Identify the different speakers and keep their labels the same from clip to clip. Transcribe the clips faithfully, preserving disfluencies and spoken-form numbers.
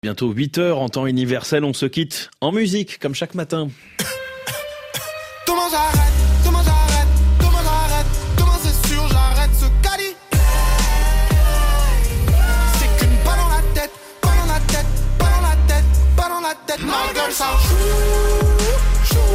Speaker 1: Bientôt huit heures en temps universel, on se quitte en musique, comme chaque matin.
Speaker 2: Comment j'arrête, comment j'arrête, comment j'arrête, comment c'est sûr j'arrête ce caddie. C'est qu'une balle dans la tête, balle dans la tête, balle dans la tête, balle dans la tête. Ma gueule ça joue, joue.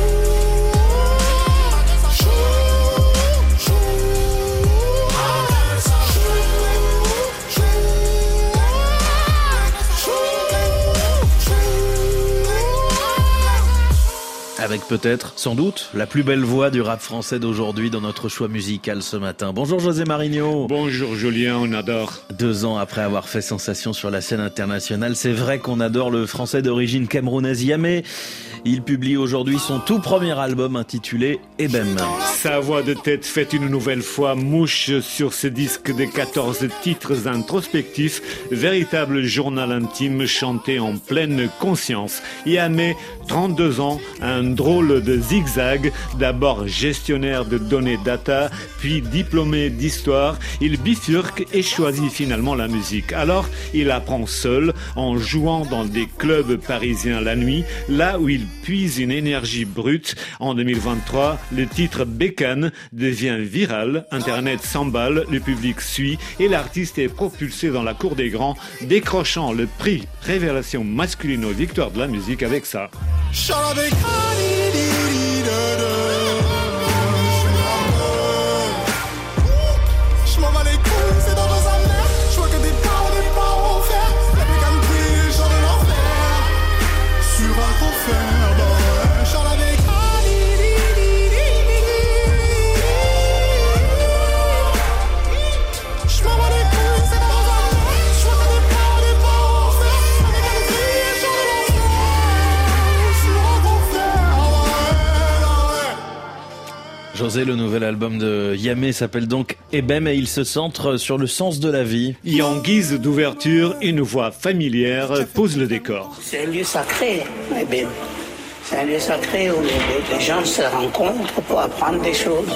Speaker 1: Avec peut-être, sans doute, la plus belle voix du rap français d'aujourd'hui dans notre choix musical ce matin. Bonjour José Marigno.
Speaker 3: Bonjour Julien, on adore.
Speaker 1: Deux ans après avoir fait sensation sur la scène internationale, c'est vrai qu'on adore le français d'origine camerounaise Yamé. Il publie aujourd'hui son tout premier album intitulé Ebem.
Speaker 3: Sa voix de tête fait une nouvelle fois mouche sur ce disque de quatorze titres introspectifs, véritable journal intime chanté en pleine conscience. Yamé, trente-deux ans, un drôle de zigzag, d'abord gestionnaire de données data, puis diplômé d'histoire, il bifurque et choisit finalement la musique. Alors, il apprend seul, en jouant dans des clubs parisiens la nuit, là où il puise une énergie brute. En deux mille vingt-trois, le titre Bécane devient viral, Internet s'emballe, le public suit et l'artiste est propulsé dans la cour des grands, décrochant le prix Révélation masculine aux victoires de la musique avec ça.
Speaker 2: Je m'en bats les couilles, c'est dans sa mère. Je vois que des parents, des parents faire. La bécane brille, les gens de l'enfer. Sur un concert, bah ouais. Chant la bécane. Je m'en bats les couilles, c'est dans sa mère. Je vois que des parents, des parents faire. La bécane brille, les gens de l'enfer. Sur un concert, bah ouais.
Speaker 1: José, le nouvel album de Yamé s'appelle donc Ebem et il se centre sur le sens de la vie.
Speaker 3: Et en guise d'ouverture, une voix familière pose le décor.
Speaker 4: C'est un lieu sacré, Ebem. C'est un lieu sacré où les, les gens se rencontrent pour apprendre des choses.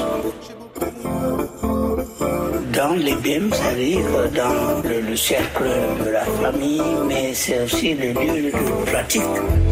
Speaker 4: Dans l'Ebem, c'est-à-dire dans le, le cercle de la famille, mais c'est aussi le lieu de pratique.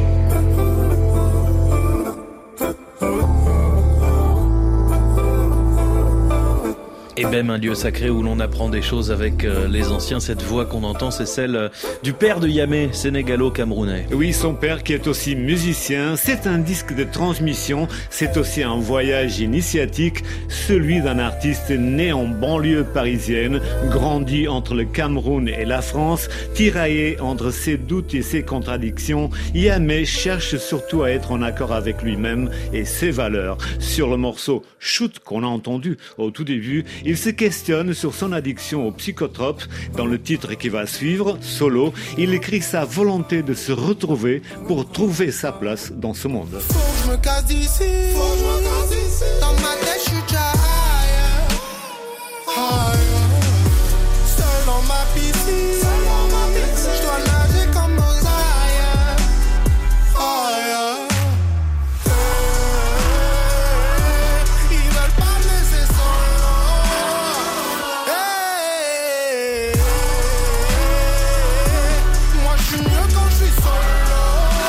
Speaker 1: Ebem, un lieu sacré où l'on apprend des choses avec les anciens. Cette voix qu'on entend, c'est celle du père de Yamé, sénégalo-camerounais.
Speaker 3: Oui, son père qui est aussi musicien. C'est un disque de transmission, c'est aussi un voyage initiatique, celui d'un artiste né en banlieue parisienne, grandi entre le Cameroun et la France, tiraillé entre ses doutes et ses contradictions. Yamé cherche surtout à être en accord avec lui-même et ses valeurs. Sur le morceau Shoot qu'on a entendu au tout début, il se questionne sur son addiction aux psychotropes. Dans le titre qui va suivre, Solo, il écrit sa volonté de se retrouver pour trouver sa place dans ce monde.
Speaker 2: Faut que je me casse d'ici, faut que je me casse d'ici. Dans ma tête, je suis déjà ailleurs, ailleurs. Seul dans ma piscine, seul dans ma piscine. Je dois nager comme aux ailleurs, ailleurs. Hey, ils veulent pas me laisser solo. Hey, moi je suis mieux quand je suis solo.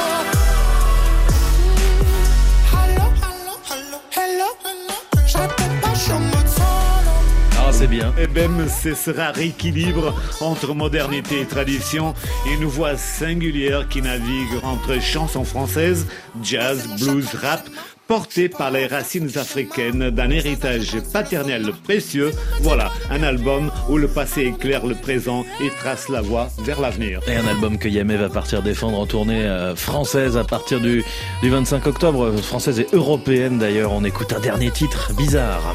Speaker 2: Hello, hello, hello, hello, hello. Je répète pas, je suis en mode solo.
Speaker 1: Ah, c'est bien.
Speaker 3: Ebem, c'est ce rare équilibre entre modernité et tradition, une voix singulière qui navigue entre chansons françaises, jazz, blues, rap, portée par les racines africaines d'un héritage paternel précieux. Voilà, un album où le passé éclaire le présent et trace la voie vers l'avenir.
Speaker 1: Et un album que Yamé va partir défendre en tournée euh, française à partir du, du vingt-cinq octobre, française et européenne d'ailleurs. On écoute un dernier titre, Bizarre.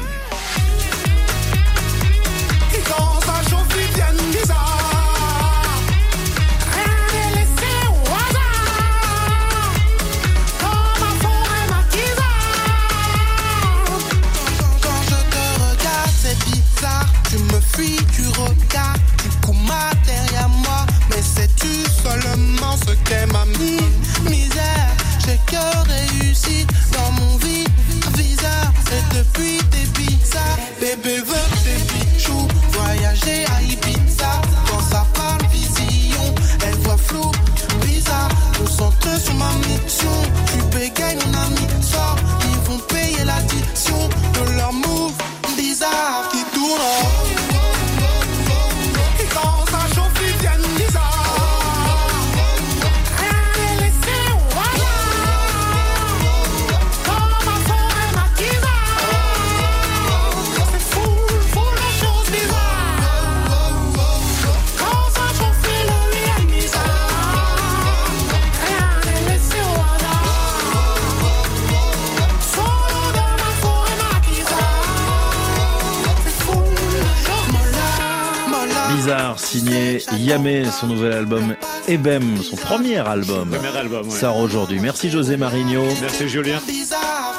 Speaker 2: Et quand ça chauffe, ils viennent bizarre. Rien n'est laissé au hasard. Comme un forêt maquisard. Quand je te regarde, c'est bizarre. Tu me fuis, tu regardes. Tu cours ma derrière moi. Mais sais-tu seulement ce qu'est ma mi- misère? J'ai que réussi dans mon vie. Viseur, et depuis t'es bizarre. Bébé veut des bijoux, voyager à Ibiza. Quand ça parle vision, elle voit flou.
Speaker 1: Soir, signé Yamé, son nouvel album Ebem, son premier album.
Speaker 3: Premier album, ouais.
Speaker 1: Sort aujourd'hui. Merci José Marigno.
Speaker 3: Merci Julien.
Speaker 2: Bizarre.